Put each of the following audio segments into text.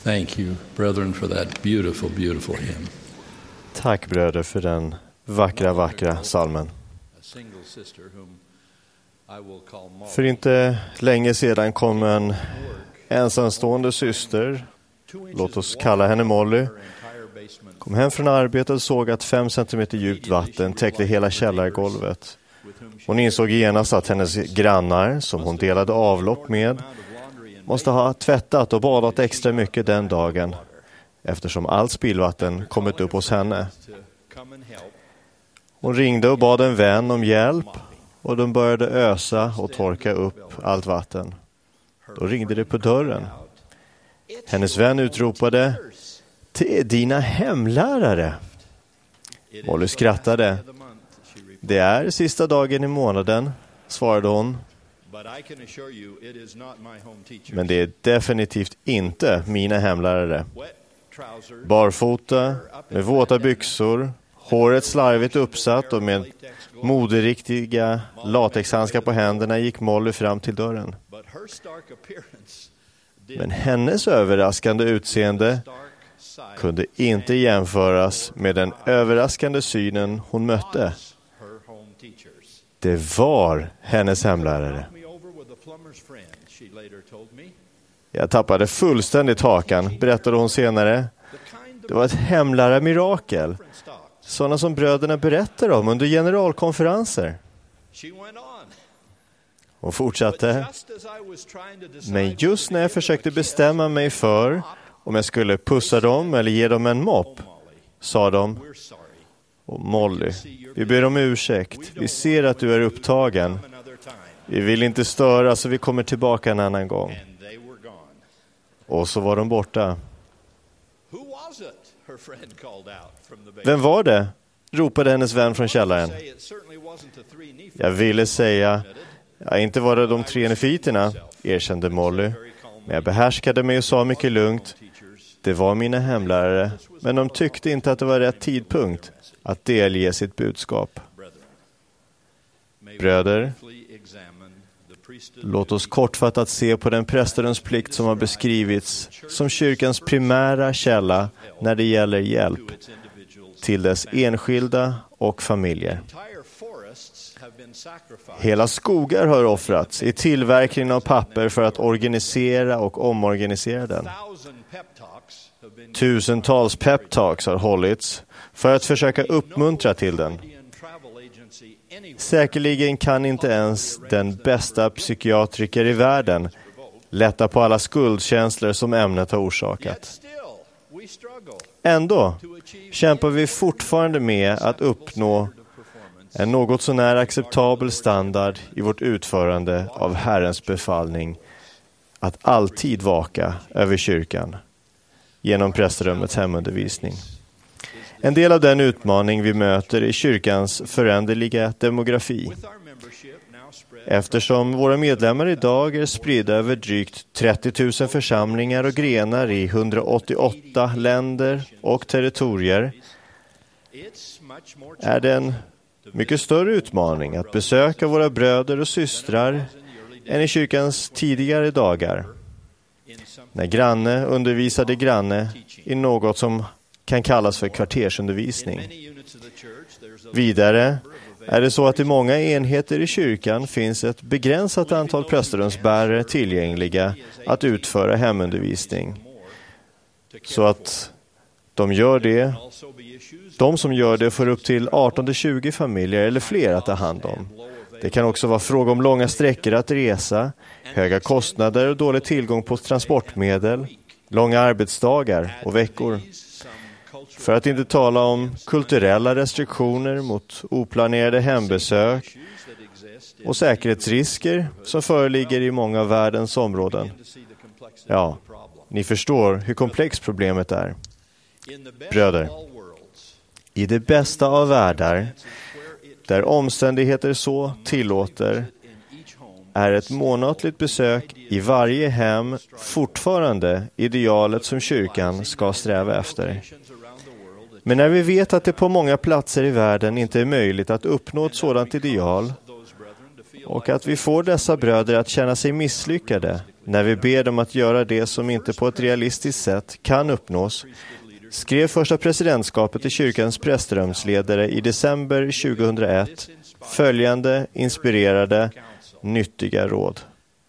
Thank you, brethren, for that beautiful, beautiful hymn. Tack bröder för den vackra psalmen. För inte länge sedan kom en ensamstående syster, låt oss kalla henne Molly, kom hem från arbetet och såg att 5 centimeter djupt vatten täckte hela källargolvet. Hon insåg genast att hennes grannar, som hon delade avlopp med, måste ha tvättat och badat extra mycket den dagen, eftersom allt spillvatten kommit upp hos henne. Hon ringde och bad en vän om hjälp, och de började ösa och torka upp allt vatten. Då ringde det på dörren. Hennes vän utropade: "Det är dina hemlärare." Molly skrattade. "Det är sista dagen i månaden", svarade hon. "Men det är definitivt inte mina hemlärare. Barfota, med våta byxor, håret slarvigt uppsatt och med moderiktiga latexhandskar på händerna gick Molly fram till dörren. Men hennes överraskande utseende kunde inte jämföras med den överraskande synen hon mötte. Det var hennes hemlärare. Jag tappade fullständigt hakan, berättade hon senare. Det var ett hemlärarmirakel. Sådana som bröderna berättar om under generalkonferenser. Hon fortsatte. Men just när jag försökte bestämma mig för om jag skulle pussa dem eller ge dem en mopp, sa de: "Och Molly, vi ber om ursäkt. Vi ser att du är upptagen. Vi vill inte störa, så vi kommer tillbaka en annan gång." Och så var de borta. "Vem var det?" ropade hennes vän från källaren. Jag ville säga, inte var det de 3 nefiterna, erkände Molly. Men jag behärskade mig och sa mycket lugnt: "Det var mina hemlärare, men de tyckte inte att det var rätt tidpunkt att delge sitt budskap." Bröder, låt oss kortfattat se på den prästerens plikt som har beskrivits som kyrkans primära källa när det gäller hjälp till dess enskilda och familjer. Hela skogar har offrats i tillverkningen av papper för att organisera och omorganisera den. Tusentals peptalks har hållits för att försöka uppmuntra till den. Säkerligen kan inte ens den bästa psykiatriker i världen lätta på alla skuldkänslor som ämnet har orsakat. Ändå kämpar vi fortfarande med att uppnå en något så när acceptabel standard i vårt utförande av Herrens befallning att alltid vaka över kyrkan genom prästrummets hemundervisning. En del av den utmaning vi möter är kyrkans föränderliga demografi. Eftersom våra medlemmar idag är spridda över drygt 30 000 församlingar och grenar i 188 länder och territorier, är det en mycket större utmaning att besöka våra bröder och systrar än i kyrkans tidigare dagar, när granne undervisade granne i något som kan kallas för kvartersundervisning. Vidare är det så att i många enheter i kyrkan finns ett begränsat antal prästrumsbärare tillgängliga att utföra hemundervisning. Så att de som gör det får upp till 18-20 familjer eller fler att ta hand om. Det kan också vara fråga om långa sträckor att resa, höga kostnader och dålig tillgång på transportmedel, långa arbetsdagar och veckor. För att inte tala om kulturella restriktioner mot oplanerade hembesök och säkerhetsrisker som föreligger i många av världens områden. Ja, ni förstår hur komplext problemet är. Bröder, i det bästa av världar, där omständigheter så tillåter, är ett månatligt besök i varje hem fortfarande idealet som kyrkan ska sträva efter. Men när vi vet att det på många platser i världen inte är möjligt att uppnå ett sådant ideal, och att vi får dessa bröder att känna sig misslyckade när vi ber dem att göra det som inte på ett realistiskt sätt kan uppnås, skrev första presidentskapet i kyrkans prästrumsledare i december 2001 följande inspirerade, nyttiga råd.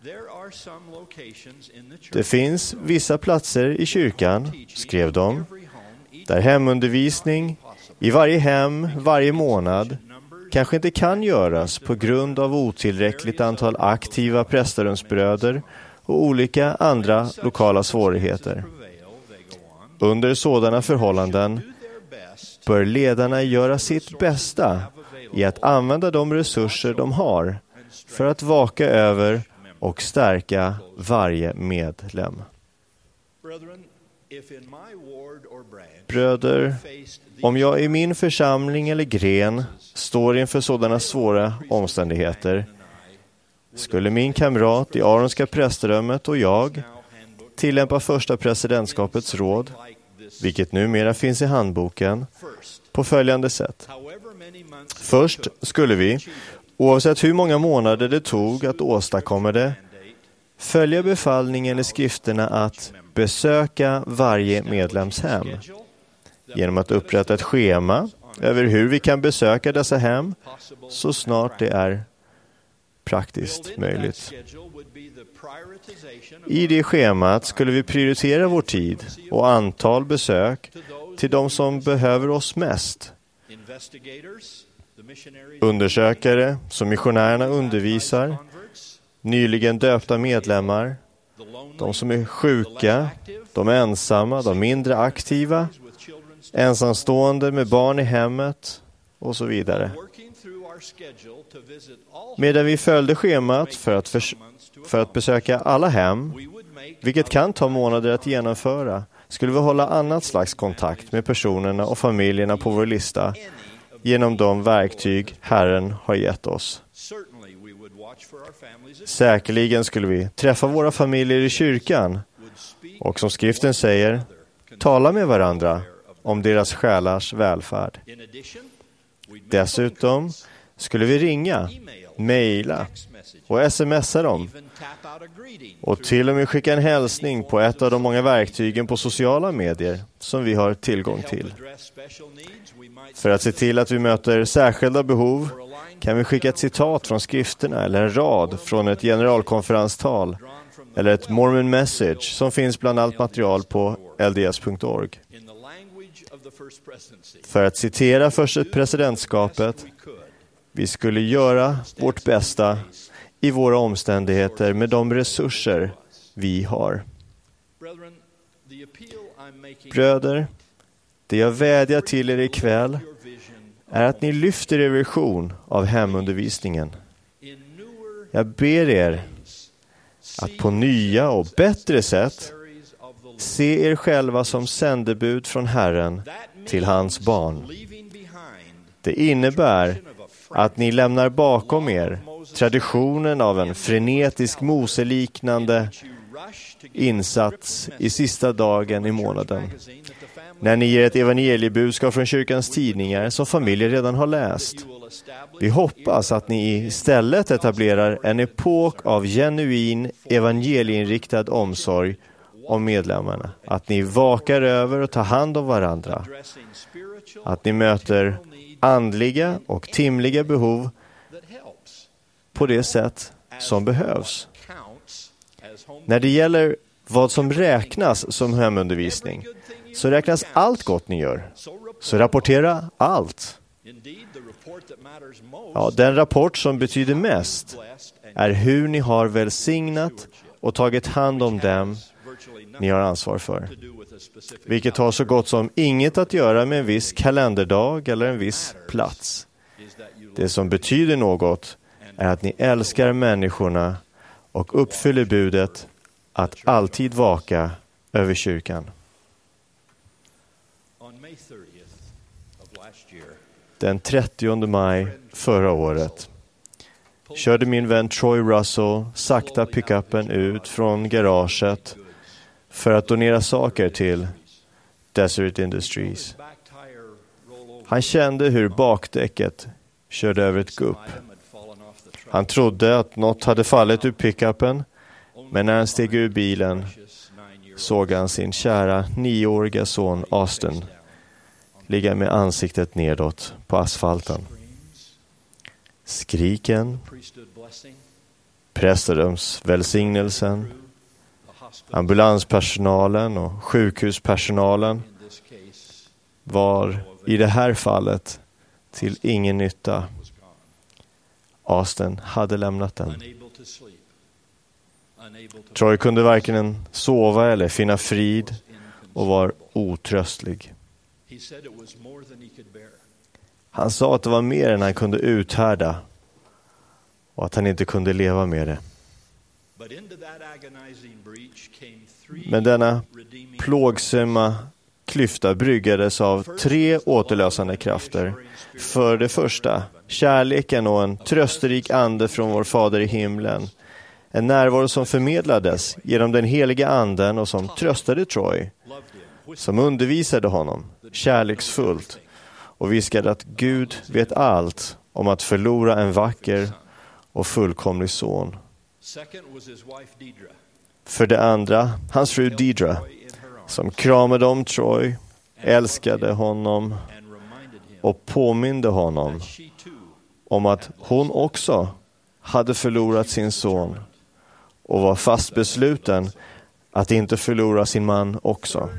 Det finns vissa platser i kyrkan, skrev de, där hemundervisning i varje hem varje månad kanske inte kan göras på grund av otillräckligt antal aktiva prästrumsbröder och olika andra lokala svårigheter. Under sådana förhållanden bör ledarna göra sitt bästa i att använda de resurser de har för att vaka över och stärka varje medlem. Bröder, om jag i min församling eller gren står inför sådana svåra omständigheter, skulle min kamrat i Aronska prästrummet och jag tillämpa första presidentskapets råd, vilket numera finns i handboken, på följande sätt. Först skulle vi, oavsett hur många månader det tog att åstadkomma det, följa befallningen i skrifterna att besöka varje medlems hem. Genom att upprätta ett schema över hur vi kan besöka dessa hem så snart det är praktiskt möjligt. I det schemat skulle vi prioritera vår tid och antal besök till de som behöver oss mest. Undersökare som missionärerna undervisar, nyligen döpta medlemmar, de som är sjuka, de ensamma, de mindre aktiva, ensamstående med barn i hemmet och så vidare. Medan vi följde schemat för att besöka alla hem, vilket kan ta månader att genomföra, skulle vi hålla annat slags kontakt med personerna och familjerna på vår lista genom de verktyg Herren har gett oss. Säkerligen skulle vi träffa våra familjer i kyrkan och som skriften säger, tala med varandra om deras själars välfärd. Dessutom skulle vi ringa, mejla och smsa dem och till och med skicka en hälsning på ett av de många verktygen på sociala medier som vi har tillgång till. För att se till att vi möter särskilda behov kan vi skicka ett citat från skrifterna eller en rad från ett generalkonferenstal eller ett Mormon message som finns bland allt material på lds.org. För att citera första presidentskapet, vi skulle göra vårt bästa i våra omständigheter med de resurser vi har. Bröder, det jag vädjar till er ikväll är att ni lyfter er vision av hemundervisningen. Jag ber er att på nya och bättre sätt se er själva som sändebud från Herren till hans barn. Det innebär att ni lämnar bakom er traditionen av en frenetisk Mose-liknande insats i sista dagen i månaden. När ni ger ett evangeliebudskap från kyrkans tidningar som familjer redan har läst. Vi hoppas att ni istället etablerar en epok av genuin evangelieinriktad omsorg om medlemmarna. Att ni vakar över och tar hand om varandra. Att ni möter andliga och timliga behov på det sätt som behövs. När det gäller vad som räknas som hemundervisning så räknas allt gott ni gör. Så rapportera allt. Ja, den rapport som betyder mest är hur ni har välsignat och tagit hand om dem ni har ansvar för. Vilket har så gott som inget att göra med en viss kalenderdag eller en viss plats. Det som betyder något är att ni älskar människorna och uppfyller budet att alltid vaka över kyrkan. Den 30 maj förra året körde min vän Troy Russell sakta pickupen ut från garaget för att donera saker till Desert Industries. Han kände hur bakdäcket körde över ett gupp. Han trodde att något hade fallit ur pickupen, Men när han steg ur bilen såg han sin kära 9-åriga son Austin ligga med ansiktet nedåt på asfalten. Skriken, prästedöms välsignelsen, ambulanspersonalen och sjukhuspersonalen var i det här fallet till ingen nytta. Austin hade lämnat den. Troy kunde varken sova eller finna frid och var otröstlig. Han sa att det var mer än han kunde uthärda och att han inte kunde leva med det. Men denna plågsamma klyfta bryggades av 3 återlösande krafter. För det första, kärleken och en trösterik ande från vår Fader i himlen. En närvaro som förmedlades genom den heliga anden och som tröstade Troy, som undervisade honom kärleksfullt och viskade att Gud vet allt om att förlora en vacker och fullkomlig son. För det andra, hans fru Deidre, som kramade om Troy, älskade honom och påminde honom om att hon också hade förlorat sin son och var fast besluten att inte förlora sin man också.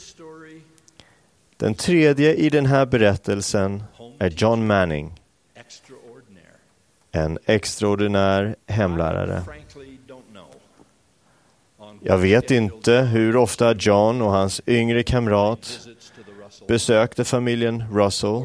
Den tredje i den här berättelsen är John Manning, en extraordinär hemlärare. Jag vet inte hur ofta John och hans yngre kamrat besökte familjen Russell.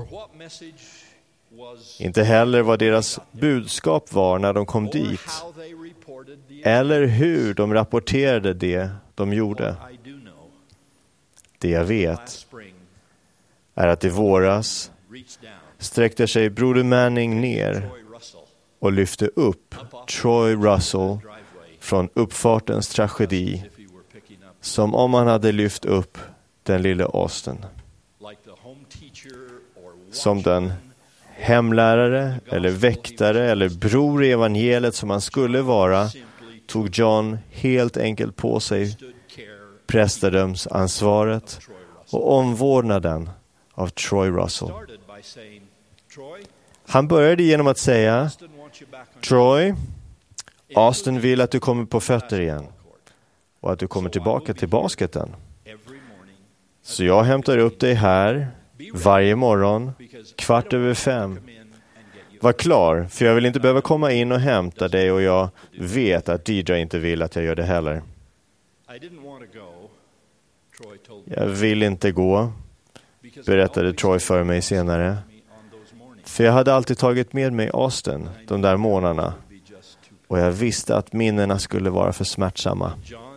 Inte heller vad deras budskap var när de kom dit, eller hur de rapporterade det de gjorde. Det jag vet är att i våras sträckte sig broder Manning ner och lyfte upp Troy Russell från uppfartens tragedi, som om han hade lyft upp den lille Austin. Som den hemlärare eller väktare eller bror i evangeliet som han skulle vara, tog John helt enkelt på sig prästedömsansvaret och omvårdnaden av Troy Russell. Han började genom att säga: Troy, Austin vill att du kommer på fötter igen och att du kommer tillbaka till basketen. Så jag hämtar upp dig här varje morgon 5:15. Var klar, för jag vill inte behöva komma in och hämta dig, och jag vet att Deidre inte vill att jag gör det heller. Jag vill inte gå, berättade Troy för mig senare. För jag hade alltid tagit med mig Austin de där månaderna, och jag visste att minnena skulle vara för smärtsamma.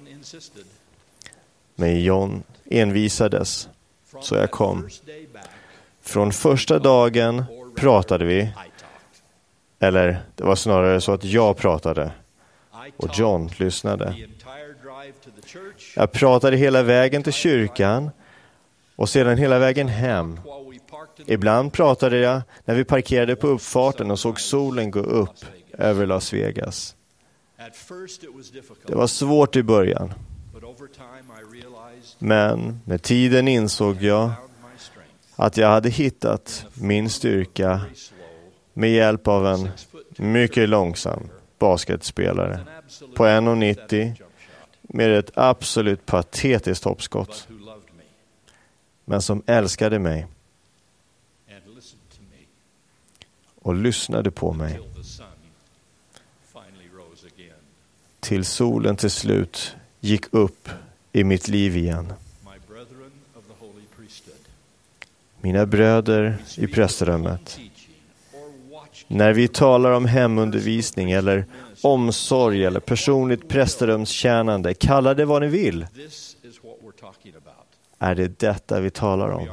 Men John envisades, så jag kom. Från första dagen pratade vi, eller det var snarare så att jag pratade och John lyssnade. Jag pratade hela vägen till kyrkan och sedan hela vägen hem. Ibland pratade jag när vi parkerade på uppfarten och såg solen gå upp över Las Vegas. Det var svårt i början. Men med tiden insåg jag att jag hade hittat min styrka med hjälp av en mycket långsam basketspelare på 1,90 med ett absolut patetiskt hoppskott, men som älskade mig och lyssnade på mig till solen till slut gick upp i mitt liv igen. Mina bröder i prästrummet, när vi talar om hemundervisning eller omsorg eller personligt prästrumstjänande, kalla det vad ni vill, är det detta vi talar om.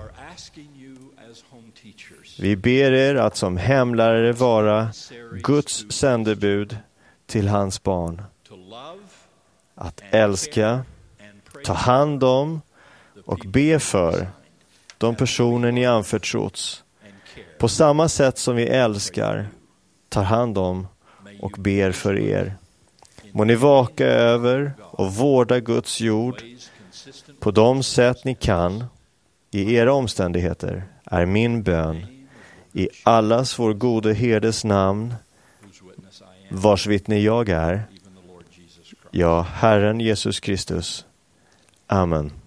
Vi ber er att som hemlärare vara Guds sändebud till hans barn. Att älska, ta hand om och be för de personer ni anförtrotts, på samma sätt som vi älskar, tar hand om och ber för er. Må ni vaka över och vårda Guds jord på de sätt ni kan i era omständigheter, är min bön i allas vår gode herdes namn, vars vittne jag är, ja, Herren Jesus Kristus. Amen.